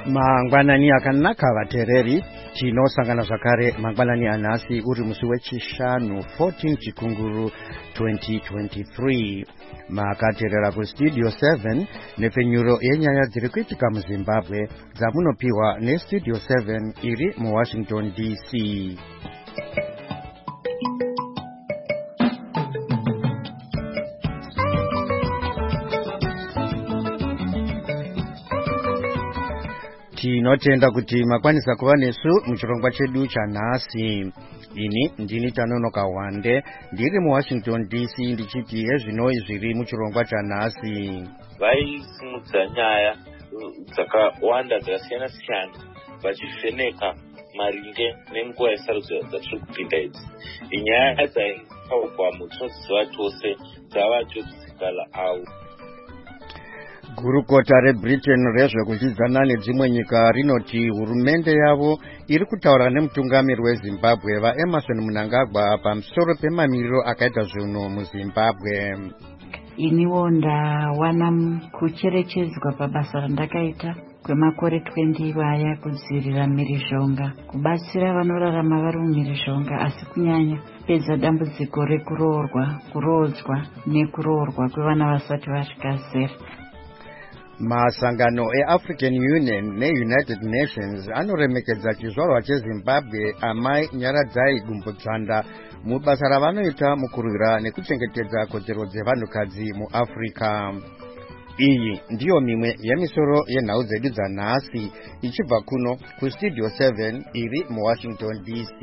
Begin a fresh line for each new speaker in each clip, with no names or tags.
Mangwanani akanaka vatereri, tinosangana zvakare mangwanani anhasi uri musi wechishanu 14 chikunguru 2023. Makateerera kustudio 7 nepfenyuro yenyaya dziri kuitika muZimbabwe dzamunopiwa nestudio 7 iri muWashington DC. Tinotenda kuti makwanisa kuva nesu muchirongwa chedu chanhasi. Ini ndini Tanonoka Wande ndiri muWashington DC ndichiti ezvino zviri muchirongwa chanhasi.
Vaisimudza nyaya dzakawanda dzakasiyana siyana vachivheneka maringe nenguva yesarudzo dzatiri kupinda idzi. Inyaya dzaitaurwa mutinodziziva tose dzavajodzikala avo.
Gurukota reBritain rezvekudzidzana nedzimwe nyika rinoti hurumende yavo iri kutaura nemutungamiri weZimbabwe vaEmmerson Mnangagwa pamusoro pemamiriro akaita zvinhu muZimbabwe.
Iniwo ndawana kucherechedzwa pabasa randakaita kwemakore 20 vaya kudzivirira mhirizhonga, kubatsira vanorarama vari mumhirizhonga, asi kunyanya pedza dambudziko rekurodzwa nekuroorwa kwevana vasati vasvika zera.
Masangano eAfrican Union neUnited Nations anoremekedza chizvarwa cheZimbabwe Amai Nyaradzai Gumbodzanda mubasa ravanoita mukurwira nekuchengetedza kodzero dzevanhukadzi muAfrica. Iyi ndiyo mimwe yemisoro yenhau dzedu dzanhasi ichibva kuno kustudio 7 iri muWashington DC.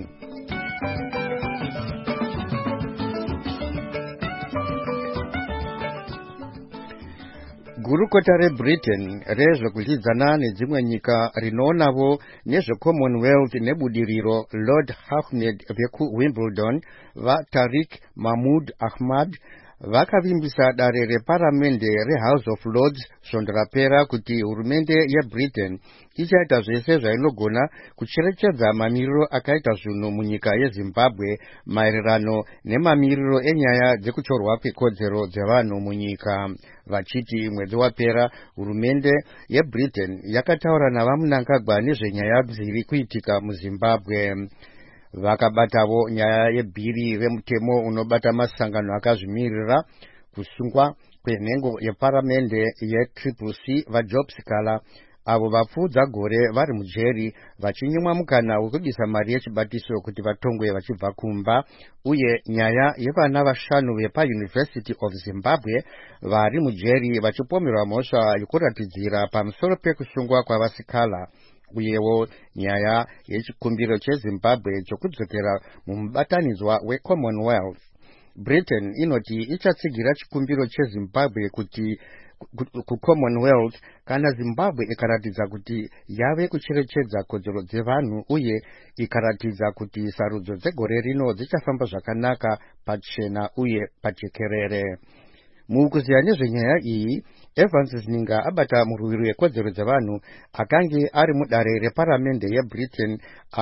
Gurukota reBritain rezvekudzidzana nedzimwe nyika rinoonavo nezveCommonwealth nebudiriro Lord Ahmed vekuWimbledon vaTariq Mahmood Ahmad vakavimbisa dare reparamende reHouse of Lords svondo rapera kuti hurumende yeBritain ichaita zvese zvainogona kucherechedza mamiriro akaita zvinhu munyika yeZimbabwe maererano nemamiriro enyaya dzekutorwa kwekodzero dzevanhu munyika. Vachiti mwedzi wapera hurumende yeBritain yakataura navaMnangagwa nezvenyaya dziri kuitika muZimbabwe. Vakabatavo nyaya yebhiri remutemo unobata masangano akazvimirira kusungwa kwenhengo yeparamende yeCCC vaJobsikala avo vapfuudza gore vari mujeri vachinyimwa mukana wekubisa mari yechibatiso kuti vatongwe vachibva kumba, uye nyaya yevana vashanu vepaUniversity of Zimbabwe vari mujeri vachipomerwa mhosva yekuratidzira pamusoro pekusungwa kwavasikala, uyewo nyaya yechikumbiro cheZimbabwe chokudzokera mumubatanidzwa weCommonwealth. Britain inoti ichatsigira chikumbiro cheZimbabwe kuti kuCommonwealth kana Zimbabwe ikaratidza kuti yave kucherechedza kodzero dzevanhu uye ikaratidza kuti sarudzo dzegore rino dzichafamba zvakanaka pachena uye pajekerere. Mukuziya nezvenyaya iyi, Evans Zininga abata murwiri wekodzero dzevanhu akange ari mudare reparamende yeBritain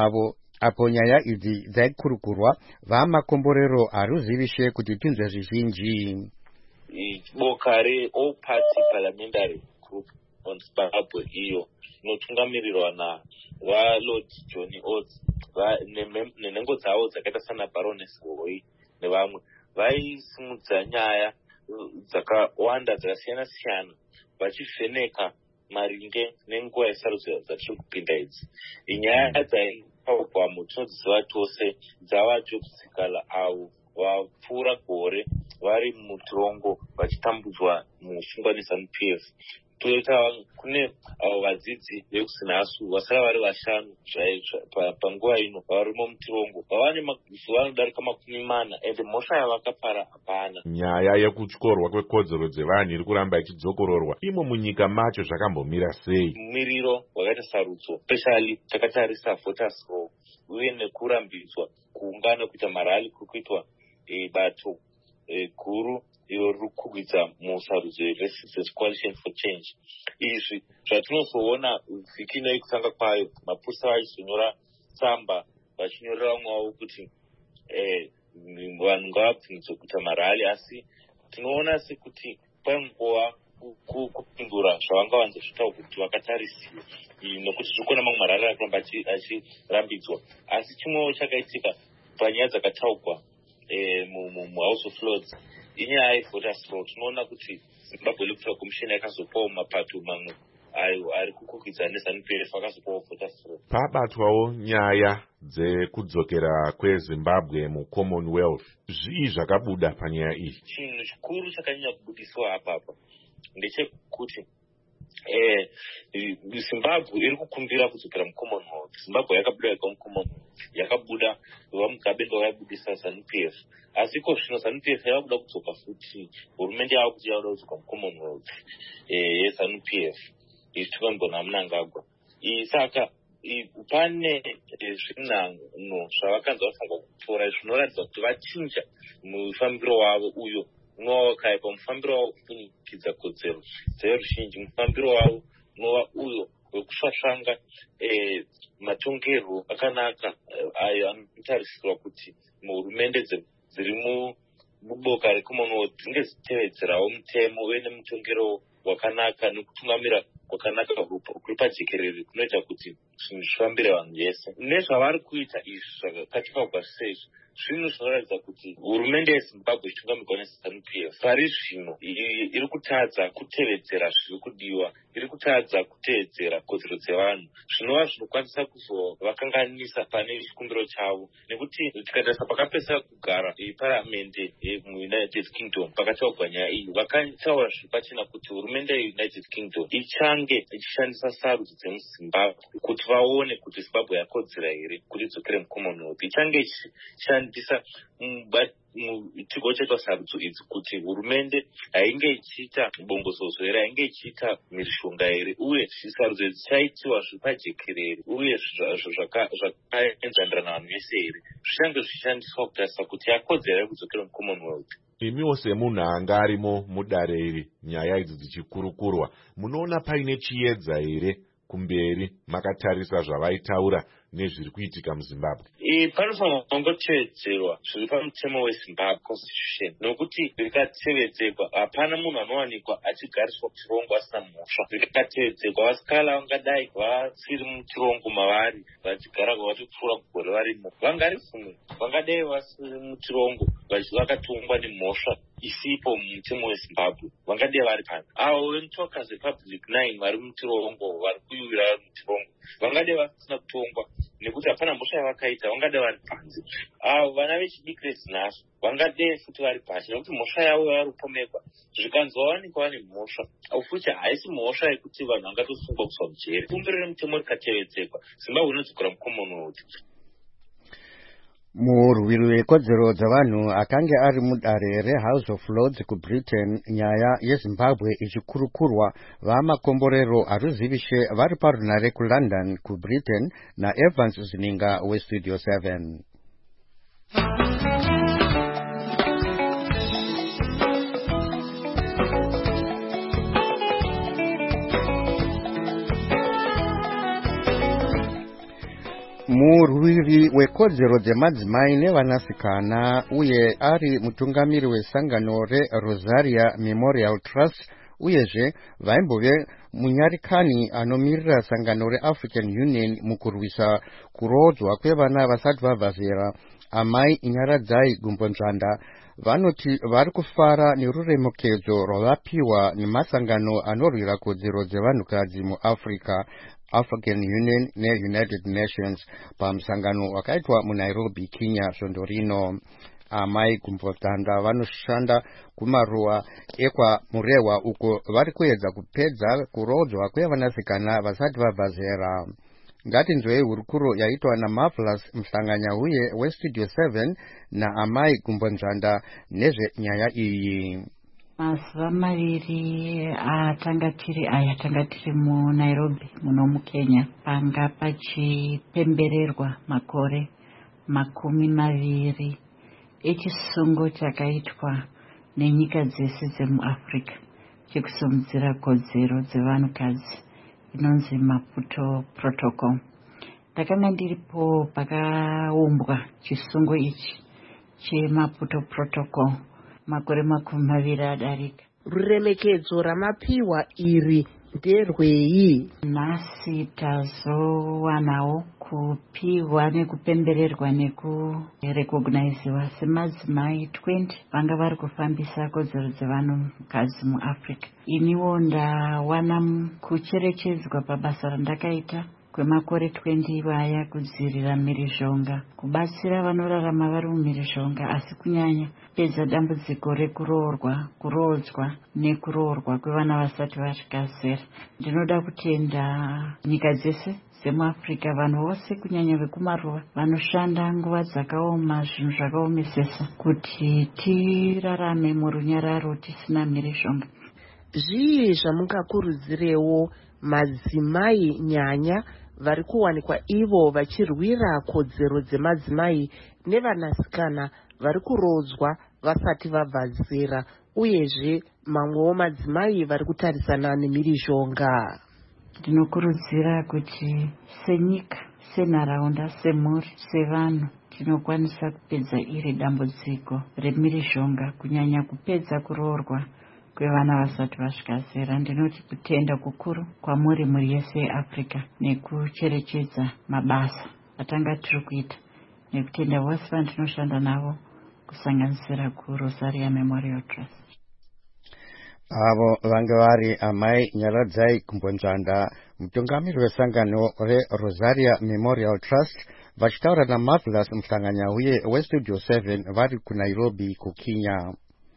apo nyaya idzi dzaikurukurwa vamakomborero haruzivishe kuti tinzwe zvizhinji.
Boka reAll Party Parliamentary Group on Zimbabwe iyo inotungamirirwa naValord John Oates nenhengo dzavo dzakaita sana Baroness Gooi nevamwe vaisimudza nyaya dzakawanda dzakasiyana siyana vachivheneka maringe nenguva yesarudzo dzatiri kupinda idzi. Inyaya dzaitaurwa mutinodziziva tose dzavajodzikala avo vapfuura gore vari mutirongo vachitambudzwa musungwa neZANU-PF. Toita kune avo vadzidzi vekuSINASU vasara vari vashanu panguva ino varimo mutirongo vavane mazuva anodarika 40 ende mhosva yavakapara hapana.
Nyaya yekutyorwa kwekodzero dzevanhu iri kuramba ichidzokororwa imo munyika macho zvakambomira sei?
Mumiriro wakaita sarudzo especially takatarisa voters roll uye nekurambidzwa kuungana kuita marali kuri kuitwa bato guru iro riri kukwidza musarudzo yeResistance Coalition for Change. Izvi zvatinozoona vhiki ino yekutanga kwayo maposta vachizonyora tsamba vachinyorera vamwe wavo kuti vanhu ngavabvunzwe kuita marali, asi tinoona sekuti paingova kupindura zvavangavanza zvitaura kuti vakatarisiwa nokuti zvikona mamwe marara arikuramba achirambidzwa. Asi chimwewo chakaitika panyaya dzakataurwa muHouse of Lords inyaya yevoters roll. Tinoona kuti Zimbabwe Electoral Commission yakazopawo mapato mamwe ayo ari kukwikwidzana neZANU-PF akazopawo voters roll.
Pabatwawo nyaya dzekudzokera kweZimbabwe muCommonwealth. Zvii zvakabuda panyaya iyi?
Chinhu chikuru chakanyanya kubudiswa apapa ndechekuti Zimbabwe iri kukumbira kudzokera muCommonwealth. Zimbabwe yakabuda muCommonwealth, yakabuda vaMugabe ndovayabudisa ZANU-PF. Asi iko zvino ZANU-PF yavakuda kudzoka futi, hurumende yava kuti yavakuda kudzoka muCommonwealth yeZANU-PF ichitungamigwa naMnangagwa. Saka pane zvinhanho zvavakanzi vafunga kutora zvinoratidza kuti vachinja mufambiro wavo uyo unova wakaipa, mufambiro wavo kufunikidza kodzero dzeruzhinji, mufambiro wavo unova uyo wekusvasvanga matongerwo akanaka ayo anotarisirwa kuti muhurumende dziri muboka reCommonwealth dzinge dzichitevedzerawo mutemo uye nemutongero wakanaka nekutungamira kwakanaka kuri pajekerere kunoita kuti zvinhu zvifambire vanhu vese. Nezvavari kuita izvi zvakakatika sezvo zvinhu zvinoratidza kuti hurumende yeZimbabwe ichitungamirwa neZANU-PF pari zvino iri kutadza kutevedzera zviri kudiwa, iri kutadza kutevedzera kodzero dzevanhu, zvinova zvinokwanisa kuzovakanganisa pane chikumbiro chavo. Nekuti tikatarisa pakapedzisira kugara paramende muUnited Kingdom pakataurwa nyaya iyi, vakataura zviri pachena kuti hurumende yeUnited Kingdom ichange ichishandisa sarudzo dzemuZimbabwe kuti vaone kuti Zimbabwe yakodzera here kuti idzokere muCommonwealth. Ichange ichishandisa chigo chaitwa sarudzo idzi kuti hurumende hainge ichiita bongozozo here, hainge ichiita mhirizhonga here, uye sarudzo idzi chaitiwa zviri pajekerere uye zvakaenzanirana navanhu vese here, zvichange zvichishandiswa kutarisa kuti yakodzera kudzokera muCommonwealth.
Imiwo semunhu anga arimo mudare iri nyaya idzi dzichikurukurwa, munoona paine chiedza here kumberi makatarisa zvavaitaura nezviri kuitika muZimbabwe?
Panofanirwa kungotevedzerwa zviri pamutemo weZimbabwe constitution, nokuti zvikatevedzerwa hapana munhu anowanikwa achigariswa muchirongo asina mhosva. Zvikatevedzerwa vasikala vangadai vasiri muchirongo mavari vachigara vatopfuura kugore varimo vangarifumwe, vangadai vasiri muchirongo vakatongwa nemhosva isipo mumutemo weZimbabwe vangadai vari pano. Avo vemutokazi Republic 9 vari muchirongo vari kuyuwira vari muchirongo vangadai vasina kutongwa nekuti hapana mhosva yavakaita, vangadai vari panze. Avo vana vechidiki rezinhasi vangadai futi vari pasi nekuti mhosva yavo vari kupomekwa. Zvikanzowanikwa vane mhosva futi haisi mhosva yekuti vanhu vangatosungwa kuswa mujere. Kumbiro remutemo rikatevedzerwa, Zimbabwe inodzokera muCommonwealth.
Murwi rwekodzero dzavanhu akange ari mudare reHouse of Lords kuBritain nyaya yeZimbabwe ichikurukurwa vamakomborero aruzivishe vari parunare kuLondon kuBritain naEvans Zininga weStudio 7. Murwiri wekodzero dzemadzimai nevanasikana uye ari mutungamiri wesangano reRosaria Memorial Trust uyezve vaimbove munyarikani anomirira sangano reAfrican Union mukurwisa kurodzwa kwevana vasati vabva zera, Amai Nyaradzai Gumbonzvanda vanoti vari kufara neruremekedzo rwavapiwa nemasangano anorwira kodzero dzevanhukadzi muAfrica, African Union neUnited Nations pamusangano wakaitwa muNairobi, Kenya svondo rino. Amai Gumbonzvanda vanoshanda kumaruwa ekwa Murewa uko vari kuedza kupedza kurodzwa kwevanasikana vasati vabva zera. Ngatinzwei hurukuro yaitwa naMarvelous Mhlanganyauye weStudio 7 naAmai Gumbonzvanda nezvenyaya iyi.
Mazuva maviri atanga tiri muNairobi muno muKenya panga pachipembererwa makore 20 echisungo chakaitwa nenyika dzese dzemuAfrica chekusimudzira kodzero dzevanhukadzi inonzi Maputo Protocol. Ndakanga ndiripo pakaumbwa chisungo ichi cheMaputo Protocol makore 20 adarika.
Ruremekedzo ramapiwa iri nderwei?
Nhasi tazowanawo kupiwa nekupembererwa nekurecogniziwa semadzimai 20 vanga vari kufambisa kodzero dzevanhukadzi muAfrica. Iniwo ndawana kucherechedzwa pabasa randakaita kwemakore 20 vaya kudzirira mhirizhonga, kubatsira vanorarama vari mumhirizhonga, asi kunyanya pedza dambudziko rekurodzwa nekuroorwa kwevana vasati vasvika zera. Ndinoda kutenda nyika dzese dzemuAfrica, vanhu vose kunyanya vekumaruva vanoshanda nguva dzakaoma, zvinhu zvakaomesesa, kuti tirarame murunyararo tisina mhirizhonga.
Zvii zvamungakurudzirewo madzimai nyanya vari kuwanikwa ivo vachirwira kodzero dzemadzimai nevanasikana vari kurodzwa vasati vabva zera, uyezve mamwewo madzimai vari kutarisana nemhirizhonga?
Ndinokurudzira kuti senyika, senharaunda, semhuri, sevanhu tinokwanisa kupedza iri dambudziko remhirizhonga, kunyanya kupedza kuroorwa kwevana vasati vasvika zera. Ndinoti kutenda kukuru kwamuri mhuri yese yeAfrica nekucherechedza mabasa atanga tiri kuita, nekutenda vose vandinoshanda navo, kusanganisira kuRosaria Memorial Trust.
Avo vanga vari amai Nyaradzai Kumbonzanda, mutungamiri wesangano reRosaria Memorial Trust, vachitaura naMarvelous Mhlanganyauye weStudio 7 vari kuNairobi kuKenya.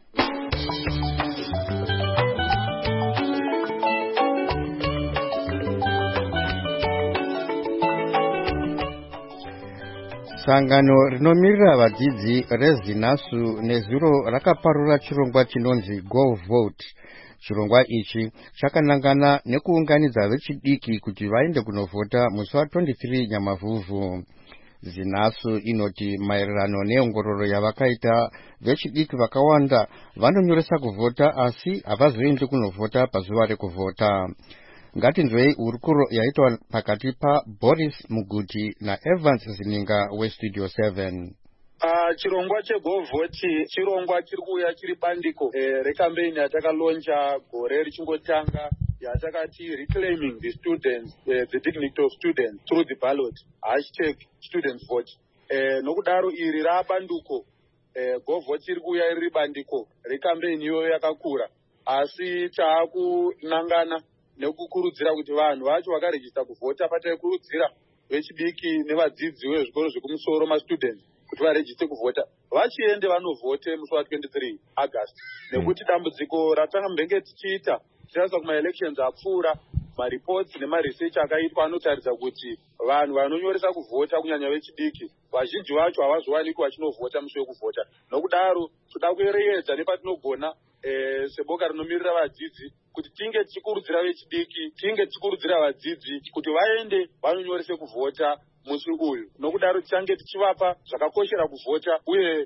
Sangano rinomirira vadzidzi reZinasu nezuro rakaparura chirongwa chinonzi Go Vote. Chirongwa ichi chakanangana nekuunganidza vechidiki kuti vaende kunovhota musi wa23 Nyamavhuvhu. Zinasu inoti maererano neongororo yavakaita, vechidiki vakawanda vanonyoresa kuvhota asi havazoendi kunovhota pazuva rekuvhota. Ngatinzwei hurukuro yaitwa pakati paBoris Muguti naEvans Zininga weStudio 7.
Chirongwa chegovhoti chirongwa chiri kuuya chiri bandiko recampaign yatakalonja gore richingotanga, yatakati reclaiming the students, the dignity of students through the ballot, #students vote. Nokudaro iri rabanduko, govhoti iri kuuya riri bandiko recampaign iyoyo yakakura, asi taakunangana nekukurudzira kuti vanhu vacho vakarejista kuvhota pataikurudzira vechidiki nevadzidzi vezvikoro zvekumusoro mastudents kuti varejiste kuvhota vachiende vanovhote musi wa23 August, nekuti dambudziko ratambenge tichiita tichitarisa kumaelections apfuura, maripots nemaresearch akaitwa anotaridza kuti vanhu vanonyoresa kuvhota kunyanya vechidiki vazhinji vacho havazowanikwi vachinovhota musi wekuvhota. Nokudaro toda kuyevedza nepatinogona seboka rinomirira vadzidzi kuti tinge tichikurudzira vechidiki, tinge tichikurudzira vadzidzi kuti vaende vanonyorese kuvhota musi uyu. Nokudaro tichange tichivapa zvakakoshera kuvhota uye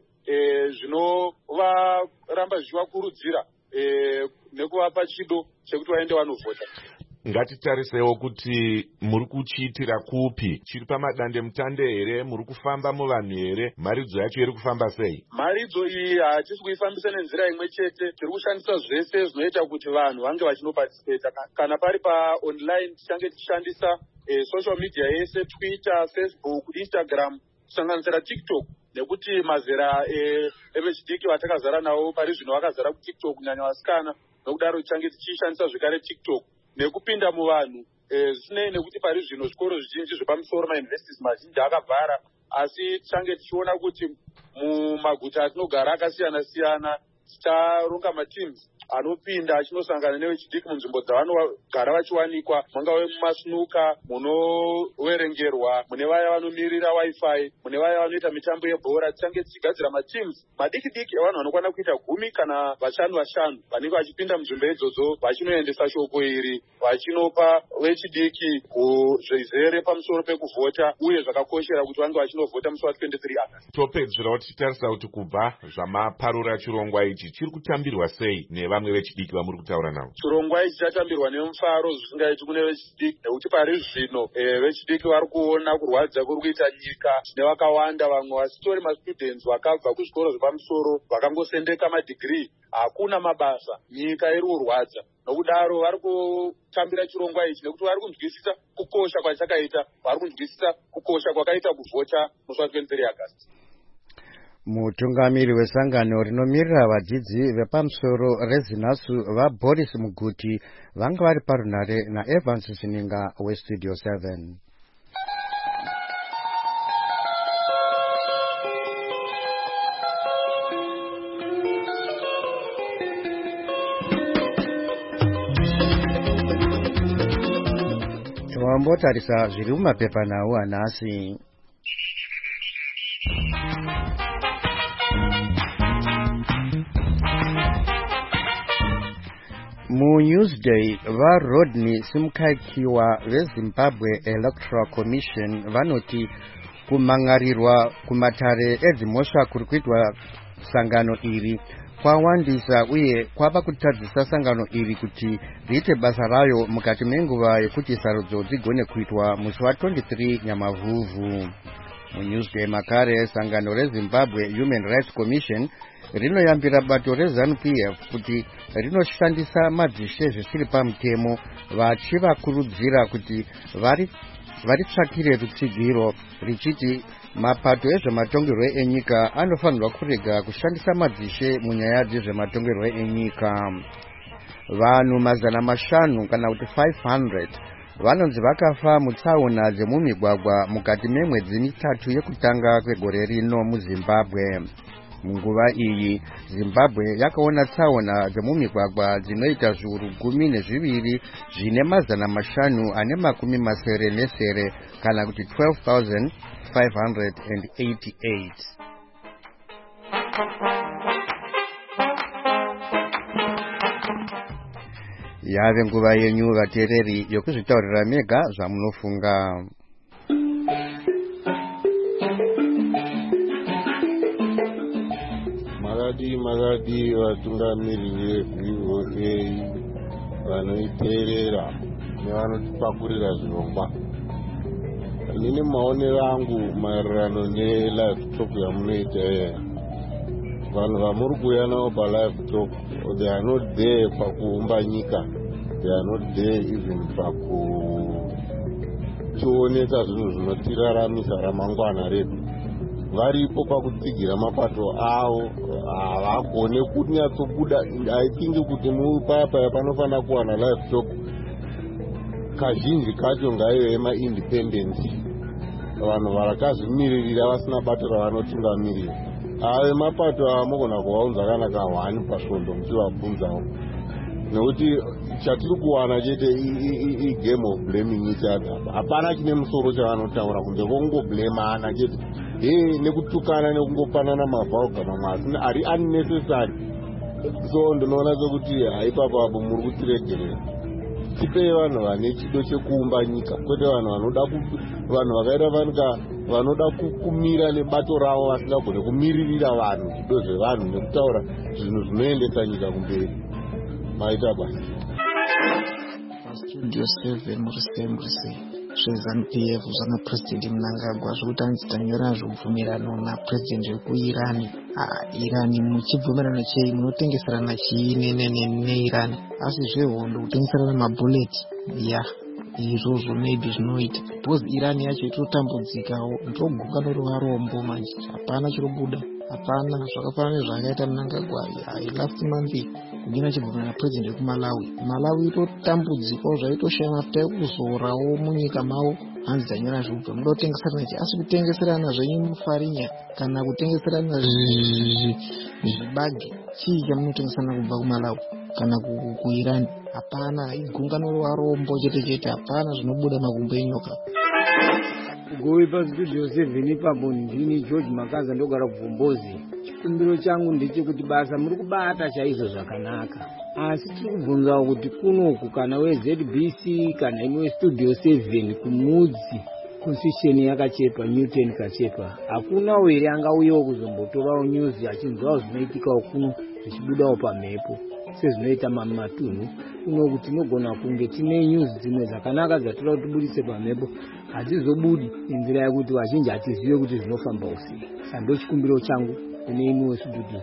zvinovaramba zvichivakurudzira nekuvapa chido chekuti vaende vanovhota.
Ngatitarisewo kuti muri kuchiitira kupi, chiri pamadandemutande here, muri kufamba muvanhu here, mharidzo yacho iri kufamba sei?
Mharidzo iyi hatisi kuifambisa nenzira imwe chete, tiri kushandisa zvese zvinoita kuti vanhu vange vachinoparticipate. Kana pari paonline tichange tichishandisa social media yese, Twitter, Facebook, Instagram, kusanganisira TikTok, nekuti mazera evechidiki vatakazara navo pari zvino vakazara kuTikTok kunyanya vasikana. Nokudaro tichange tichishandisa zvekare TikTok nekupinda muvanhu, zvisinei nekuti pari zvino zvikoro zvizhinji zvepamusoro mauniversities mazhinji akavhara, asi tichange tichiona kuti mumaguta atinogara akasiyana siyana ticharonga mateams anopinda achinosangana nevechidiki munzvimbo dzavanogara vachiwanikwa, mungave mumasnuka, munoverengerwa, mune vaya vanomirira wifi, mune vaya vanoita mitambo yebhora. Tichange tichigadzira mateams madiki diki evanhu vanokwana kuita 10 kana 5 vanenge vachipinda munzvimbo idzodzo vachinoendesa shoko iri, vachinopa vechidiki zvizere pamusoro pekuvhota uye zvakakoshera kuti vange vachinovhota musi wa23 August.
Topedzerawo tichitarisa kuti kubva zvamaparura chirongwa ichi chiri kutambirwa sei neva vamwe vechidiki vamuri kutaura navo?
chirongwa ichi chatambirwa nemufaro zvisingaiti kune vechidiki, nekuti pari zvino vechidiki vari kuona kurwadza kuri kuita nyika nevakawanda. Vamwe vasitori mastudents vakabva kuzvikoro zvepamusoro vakangosendeka madhigirii, hakuna mabasa, nyika iri kurwadza. Nokudaro vari kutambira chirongwa ichi nekuti vari kunzwisisa kukosha kwachakaita, vari kunzwisisa kukosha kwakaita kuvhota musi wa23 August.
Mutungamiri wesangano rinomirira vadzidzi vepamusoro reZinasu vaBoris Muguti vanga vari parunare naEvans Sininga weStudio 7. Tiwambotarisa zviri mumapepa nawo anasi. MuNewsday vaRodney Simkakiwa veZimbabwe Electoral Commission vanoti kumangarirwa kumatare edzimhosva kuri kuitwa sangano iri kwawandisa uye kwava kutadzisa sangano iri kuti riite basa rayo mukati menguva yekuti sarudzo dzigone kuitwa musi wa23 Nyamavhuvhu. MuNewsday makare sangano reZimbabwe Human Rights Commission rinoyambira bato reZANU-PF kuti rinoshandisa madzishe zvisiri pamutemo, vachivakurudzira kuti varitsvakire rutsigiro, richiti mapato ezvematongerwo enyika anofanirwa kurega kushandisa madzishe munyaya dzezvematongerwo enyika. Vanhu 500 kana kuti 500 vanonzi vakafa mutsaona dzemumigwagwa mukati memwedzi mitatu yekutanga kwegore rino muZimbabwe. Munguva iyi Zimbabwe yakaona tsaona dzemumigwagwa dzinoita zviuru 12 zvine 580 kana kuti 12,588. Yave nguva yenyu vateereri yokuzvitaurira mega zvamunofunga.
Magadi vatungamiriri veVOA vanoiteerera nevanotipakurira zvirongwa. Nini maonero angu maererano nelive talk yamunoita vanhu vamuri kuuya navo palive talk, they are not there pakuumba nyika, they are not there even pakutionesa zvinhu zvinotiraramisa ramangwana redu. Varipo pakutsigira mapato avo, havagone kunyatsobuda. I think kuti mupaya panofanira kuwana live talk kazhinji kacho ngaive ema-independence, vanhu varakazvimiririra vasina bato ravanotungamirira. Ave mapato amogona kuvaunza kana ka1 pasvondo muchivabvunzawo, nekuti chatiri kuwana chete igame of blaming each other. Hapana chine musoro chavanotaura kunze kwokungoblamana chete, nekutukana nekungopanana mavhauga mamwe ari unnecessary. So ndinoona sekuti haipapapo muri kutiregerera. Tipei vanhu vane chido chekuumba nyika, kwete vanhu vakaita vanoda kumira nebato ravo vasingagone kumiririra vanhu, chido zvevanhu nekutaura zvinhu zvinoendesa nyika kumberi. Maita basi.
Studio 7 murise zveZANU-PF zvana President Mnangagwa zvekuti anzitanyora zvobvumirano naPresident wekuIran. Irani muchibvumirano chei? Munotengeserana chii neIran? Asi zvehondo kutengeserana mabhuleti izvozvo maybe zvinoita, because Irani yacho itotambudzikawo, ndogungano rovarombo manje, hapana chirobuda, hapana zvakafanana nezvakaita Mnangagwa last month kugina chibvumirano naPresident wekuMalawi. Malawi itotambudzikawo zvaitoshaya mafuta ekuzorawo munyika mavo. Hanzi dzanyora zvobva muda kutengeserana chi? Asi kutengeserana zvenyu mufarinya kana kutengeserana zvibage, chii chamunotengeserana kubva kuMalawi kana kuIran? Hapana, igungano rovarombo chete, hapana zvinobuda makumbo enyoka.
Gowi paStudio 7 ipapo ndini George Makaza ndogara kubvumbozi. Chikumbiro changu ndechekuti basa muri kubata chaizvo zvakanaka, asi tiri kubvunzawo kuti kunoku kana weZBC kana imwe weStudio 7 kumudzi constitution yakachepa, Newton kachepa, hakuna were angauyawo kuzombotorawo news achinzwawo zvinoitikawo kuno zvichibudawo pamhepo. sezvinoita matunhu kuno kuti tinogona kunge tine news dzimwe dzakanaka dzatira kuti tibudise pamhepo hadzizobudi nenzira yekuti vazhinji hatizive kuti zvinofamba usei. Sando chikumbiro changu kune imwe studio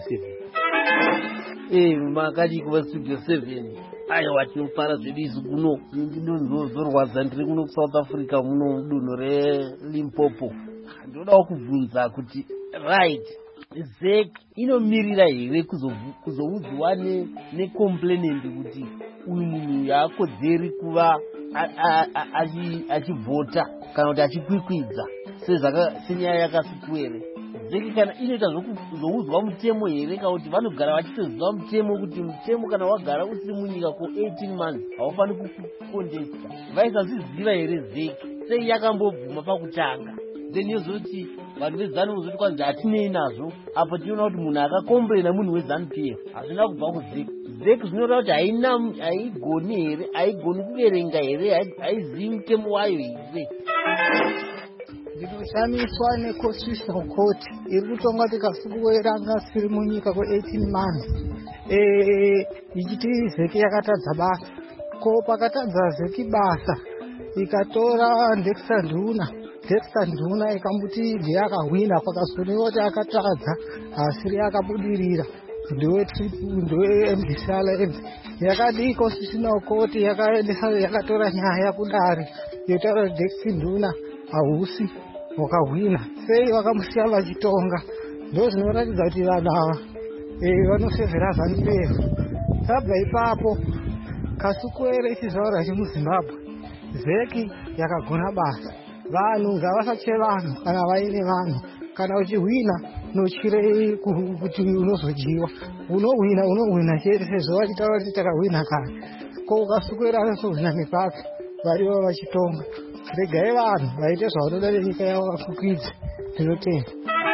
7.
Makati kuva studio 7 aiwa tinofara zvedu isu kuno ndinozorwadza ndiri kuno kuSouth Africa muno dunhu reLimpopo. Ndodawo kubvunza kuti right ZEC inomirira here kuzoudzwa necomplainant kuti uyu munhu yaakodzeri kuva achivhota kana kuti achikwikwidza senyaya yakasiku here. ZEC kana inoita zvokuzoudzwa mutemo here kana kuti vanogara vachitoziva mutemo kuti mutemo kana wagara usiri munyika for 18 months haufani kukondesta. Vaisazviziva here ZEC sei yakambobvuma pakutanga then yozoti vanhu vezanu vozoti kwanzi hatinei nazvo apo tinoona kuti munhu akakombrena munhu weZANU-PF hazvina kubva kuZEC. ZEC zvinotaura kuti haigoni here, haigoni kuverenga here, haizivi mutemo wayo here.
Ndinoshamiswa neConstitutional Court iri kutonga tikasukuweranga siri munyika kwe18 months. Ichiti ZEC yakatadza basa. Ko pakatadza ZEC basa ikatora Dexter Nduna ikambuti ndiye akahwina pakazoneka kuti akatadza asiri akabudirira ndowe MDC Alliance yakadi Constitutional Court yakatora nyaya kudare yotaura Dexter Nduna hausi wakahwina sei vakamusiya vachitonga. Ndo zvinoratidza kuti vanhu ava vanosevhera ZANU-PF. Sabva ipapo kasukuwere chizaura chemuZimbabwe ZEC yakagona basa. Vanhu ngavasache vanhu kana vaine vanhu kana uchihwina nochire kuti unozojiwa unohwina chete sezvo vachitaura kuti takahwina kare ko ukasukwera anozohwina nepake varivo vachitonga. Regai vanhu vaite zvavanoda nenyika yavo vafukwidze. Ndinotenda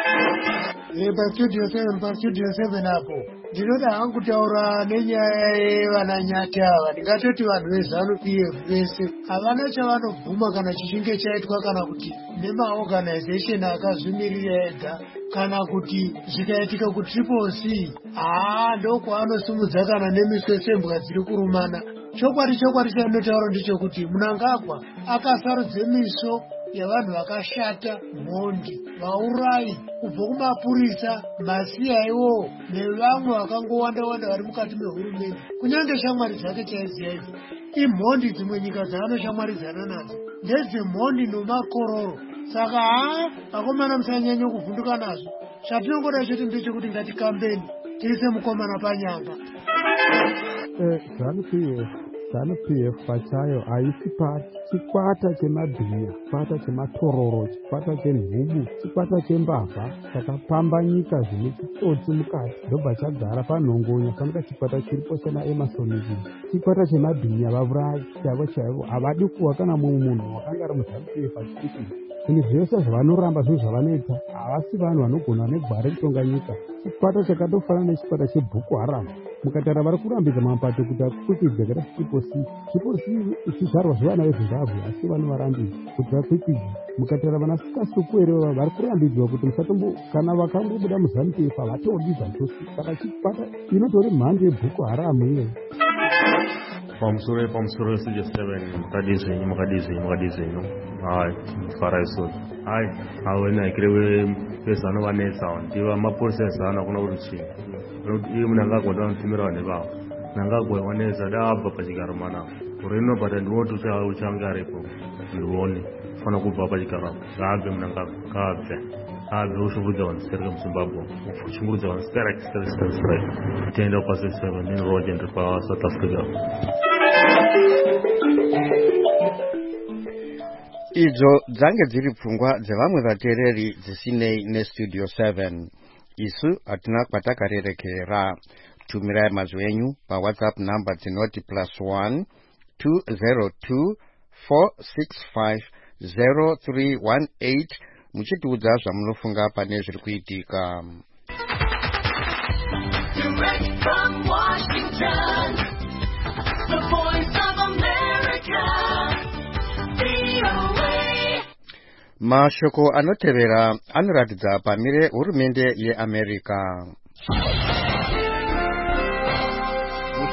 pastudio 7 apo ndinoda hangu kutaura nenyaya yevananyati ava. Ndingatoti vanhu veZANU-PF vese havana chavanobvuma kana chichinge chaitwa kana kuti nemaorganization akazvimirira ega kana kuti zvikaitika kuTriple C ndokwaanosimudza kana nemiswesembwa dziri kurumana. Chokwadi chainotaura ndechekuti Mnangagwa akasarudze miswo yavanhu vakashata, mhondi, vaurayi kubva kumapurisa, masiyaiwo nevamwe vakangowanda vari mukati mehurumende. Kunyange shamwari dzake chaiziya idzi imhondi. Dzimwe nyika dzaanoshamwaridzana nadzo ndedzemhondi nomakororo. Saka vakomana musanyanya kuvhunduka nazvo. Zvatinongoda chete ndechekuti ngatikambeni tiise mukomana panyanga.
ZANU-PF pachayo haisi chikwata chemabhinya, chikwata chematororo, chikwata chenhubu, chikwata chembavha chakapambanyika zvine chitsotsi mukati ndobva chagara panhongonya fanika chikwata chiripo sena Emerson. Chikwata chemabhinya vaurayi chaivo havadi kuwa kana mumwe munhu wakanga ari muZANU-PF achipikira. Zvinhu zvese zvavanoramba zvinhu zvavanoita havasi vanhu vanogona negwara kutonga nyika. Chikwata chakatofanana nechikwata cheBoko Haram. Mukatara vari kurambidza mapato kuti akwikwidze kada Triple C zvizvarwa zvevana veZimbabwe asi vanovarambidza kuti vakwikwidze. Mukatara vana Sikasukuwere vari kurambidzwa kuti musatombo kana vakangobuda muZANU-PF havatodi zvachose. Saka chikwata inotori mhando yeBoko Haram iyoyo.
Pamusoro studio 7 mukadizvenyu fara isoti awenaikire vezano vanetsa ndiva mapurisa ezano akuna kuti chii iye Mnangagwa ndanotumira vanhu vavo. Mnangagwa wanetsa dabva pachigaro manavo urinobata ndinoti uchange aripo ndione fana kubva pachigaro apo ngaabve Mnangagwa ngaabve ushuvudza vanhu sikarika muZimbabwe uchingurudza vanhu sikarika tienda paSouth 7 neniroje ndiri paSouth Africa.
Idzo dzange dziri pfungwa dzevamwe vateereri dzisinei neStudio 7. Isu hatina kwatakarerekera. Tumirai mazwi enyu paWhatsApp namba dzinoti +1 202 465 0318 muchitiudza zvamunofunga pane zviri kuitika. Direct from Washington, the voice of America, VOA. Mashoko anotevera anoratidza pamire hurumende yeAmerica.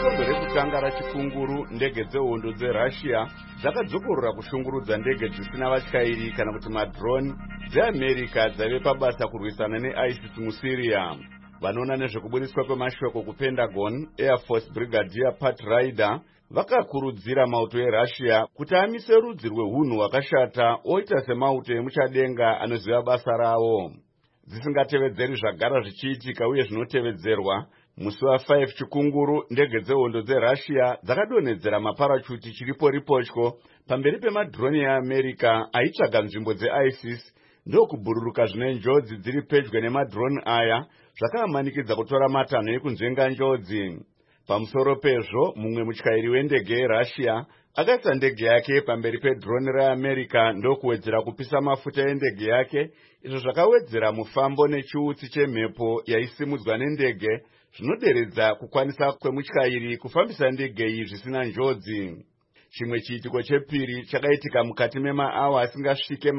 rekutanga rachikunguru, ndege dzehondo dzeRussia dzakadzokorora kushungurudza ndege dzisina vatyairi kana kuti madrone dzeAmerica dzave pabasa kurwisana neISIS muSyria. Vanoona nezvekubudiswa kwemashoko kuPentagon, Air Force Brigadier Pat Ryder vakakurudzira mauto eRussia kuti amise rudzi rwehunhu hwakashata oita semauto emuchadenga anoziva basa ravo. Dzisingatevedzeri zvagara zvichiitika uye zvinotevedzerwa, musi wa5 chikunguru, ndege dzehondo dzeRussia dzakadonhedzera maparachuti chiriporipochko pamberi pemadroni eAmerica aitsvaga nzvimbo dzeISIS ndokubhururuka zvine njodzi dziri pedyo nemadroni aya zvakamanikidza kutora matanho ekunzvenga njodzi. Pamusoro pezvo, mumwe mutyairi wendege yeRussia akaisa ndege yake pamberi pedroni reAmerica ndokuwedzera kupisa mafuta endege yake, izvo zvakawedzera mufambo nechiutsi chemhepo yaisimudzwa nendege, zvinoderedza kukwanisa kwemutyairi kufambisa ndege iyi zvisina njodzi. Chimwe chiitiko chepiri chakaitika mukati memaawa asingasvike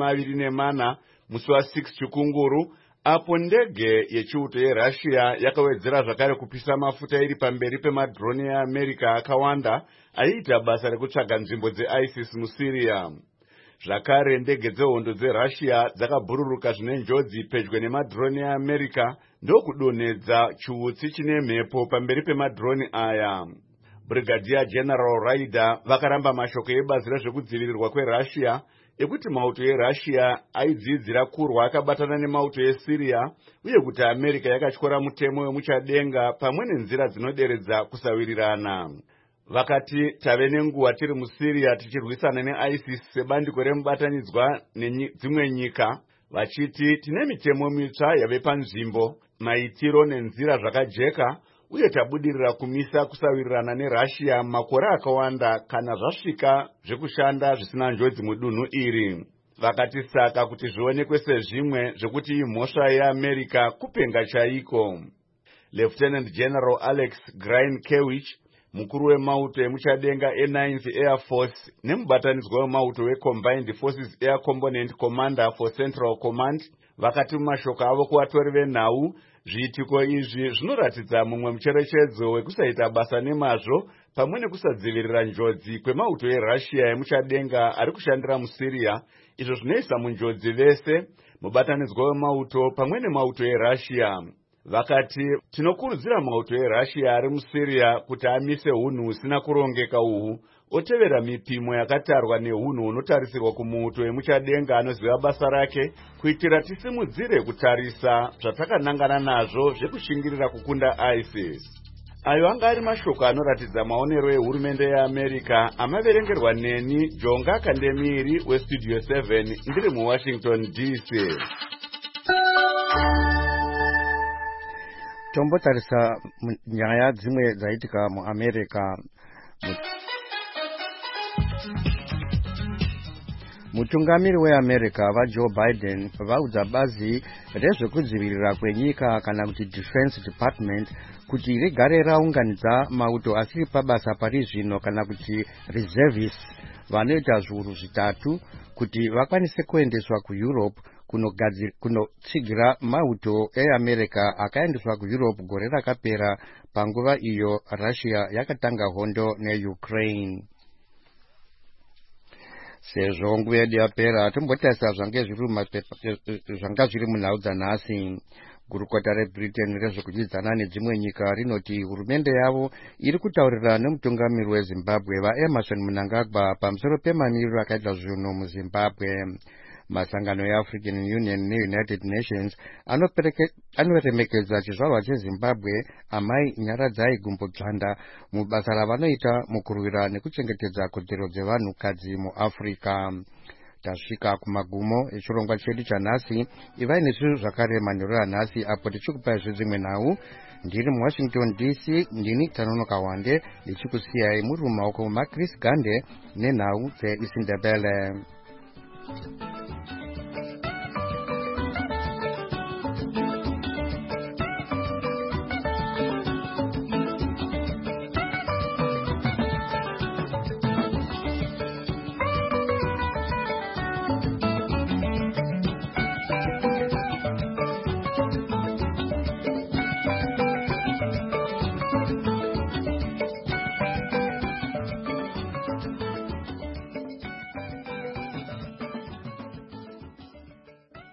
24 musi wa6 chikunguru, apo ndege yechiuto yeRussia yakawedzera zvakare kupisa mafuta iri pamberi pemadroni eAmerica akawanda aiita basa rekutsvaga nzvimbo dzeISIS muSyria. Zvakare, ndege dzehondo dzeRussia dzakabhururuka zvine njodzi pedyo nemadroni eAmerica ndokudonhedza chiutsi chine mhepo pamberi pemadroni aya. Brigadier General Ryder vakaramba mashoko ebazi rezvekudzivirirwa kweRussia ekuti mauto eRussia aidzidzira kurwa akabatana nemauto eSyria uye kuti America yakatyora mutemo wemuchadenga pamwe nenzira dzinoderedza kusawirirana. Vakati, tave nenguva tiri muSyria tichirwisana neISIS sebandiko remubatanidzwa nedzimwe nyika, vachiti tine mitemo mitsva yave panzvimbo, maitiro nenzira zvakajeka, uye tabudirira kumisa kusawirirana neRussia makore akawanda kana zvasvika zvekushanda zvisina njodzi mudunhu iri. Vakati saka kuti zvionekwe sezvimwe zvekuti imhosva yeAmerica kupenga chaiko. Lieutenant General Alex Grynkewich, mukuru wemauto emuchadenga e9th Air Force nemubatanidzwa wemauto weCombined Forces Air Component Commander for Central Command, vakati mumashoko avo kuvatori venhau, zviitiko izvi zvinoratidza mumwe mucherechedzo wekusaita basa nemazvo pamwe nekusadzivirira njodzi kwemauto eRussia emuchadenga ari kushandira muSyria, izvo zvinoisa munjodzi vese, mubatanidzwa wemauto pamwe nemauto eRussia. Vakati, tinokurudzira mauto eRussia ari muSyria kuti amise hunhu husina kurongeka uhu, otevera mipimo yakatarwa nehunhu hunotarisirwa kumuuto emuchadenga anoziva basa rake, kuitira tisimudzire kutarisa zvatakanangana nazvo zvekushingirira kukunda ISIS. Ayo anga ari mashoko anoratidza maonero ehurumende yeAmerica amaverengerwa neni Jonga Kandemiri weStudio 7 ndiri muWashington DC.
Tombotarisa nyaya dzimwe dzaitika muAmerica. Mutungamiri weAmerica vaJoe Biden vaudza bazi rezvekudzivirira kwenyika kana kuti Defense Department kuti rigare raunganidza mauto asiri pabasa pari zvino kana kuti reservists vanoita zviuru zvitatu kuti vakwanise kuendeswa kuEurope kunotsigira mauto eAmerica akaendeswa kuEurope gore rakapera panguva iyo Russia yakatanga hondo neUkraine. Sezvo nguva yedu yapera, tombotarisa zvanga zviri munhau dzanhasi. Gurukota reBritain rezvekudyidzana nedzimwe nyika rinoti hurumende yavo iri kutaurira nemutungamiri weZimbabwe vaEmerson Mnangagwa pamusoro pemamiriro akaita zvinhu muZimbabwe. Masangano eAfrican Union neUnited Nations anoremekedza chizvarwa cheZimbabwe amai Nyaradzai Gumbodzanda mubasa ravanoita mukurwira nekuchengetedza kodzero dzevanhukadzi muAfrica. Tasvika kumagumo echirongwa chedu chanhasi. Ivai nezvinhu zvakare manheru anhasi apo tichikupai zvedzimwe nhau. Ndiri muWashington DC, ndini Tanonoka Wande ndichikusiyai muri mumaoko maChris Gande nenhau dzeIsindebele.